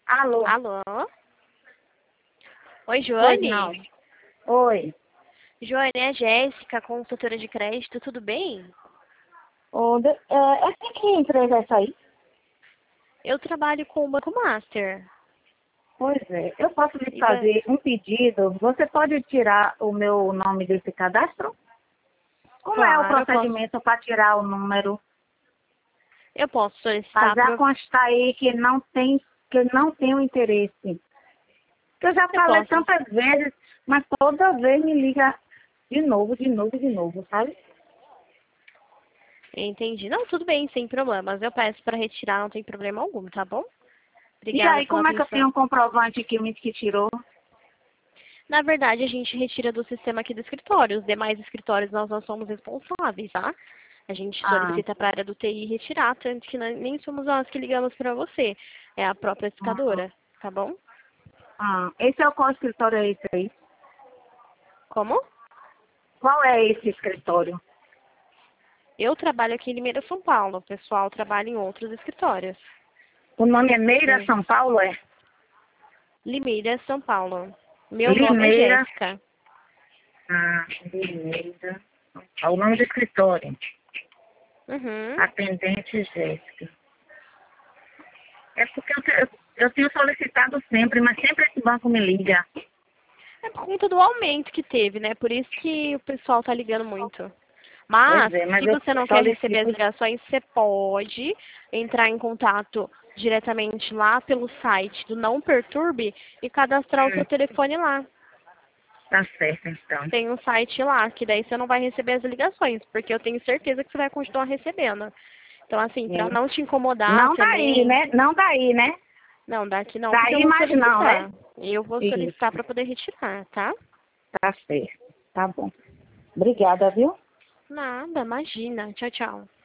Alô? Alô? Oi, Pois não. Joane? Oi. Joane, é a Jéssica, consultora de crédito, tudo bem? Essa que empresa é essa aí? Eu trabalho com o Banco Master. Pois é. Eu posso lhe E fazer um pedido. Você pode tirar o meu nome desse cadastro? Como é o claro, procedimento para tirar o número? eu posso solicitar Fazer constar aí que não tem o interesse. Que eu já eu falei posso. tantas vezes, mas toda vez me liga de novo, sabe? Entendi. Não, tudo bem, sem problemas. Eu peço para retirar, não tem problema algum, tá bom? E Obrigada aí, pela como é que eu tenho atenção. um comprovante que tirou? Na verdade, a gente retira do sistema aqui do escritório. Os demais escritórios nós não somos responsáveis, tá? A gente Ah, solicita para a área do TI retirar, tanto que nem somos nós que ligamos para você. É a própria ah, escadora, tá bom? esse é qual escritório é esse aí? Como? Qual é esse escritório? Eu trabalho aqui em Limeira, São Paulo. O pessoal trabalha em outros escritórios. O nome é Meira Sim. São Paulo, é? Limeira, São Paulo. Meu nome é Limeira. Jéssica. Limeira. É o nome do escritório. Uhum. Atendente Jéssica. É porque eu tenho solicitado sempre, mas sempre esse banco me liga. É por conta do aumento que teve, né? Por isso que o pessoal tá ligando muito. Pois Mas, é, mas se eu você não quer receber as solicito. ligações, você pode entrar em contato diretamente lá pelo site do Não Perturbe e cadastrar o seu telefone lá. Tá certo, então. Tem um site lá, que daí você não vai receber as ligações, porque eu tenho certeza que você vai continuar recebendo. Então, assim, pra É. não te incomodar Não daí, também, né? Não daí, né? não, daqui não, porque eu Daí, vou mas não, né? solicitar. Eu vou solicitar Isso, para poder retirar, tá? tá certo. Tá bom. Obrigada, viu? Nada, imagina. Tchau, tchau.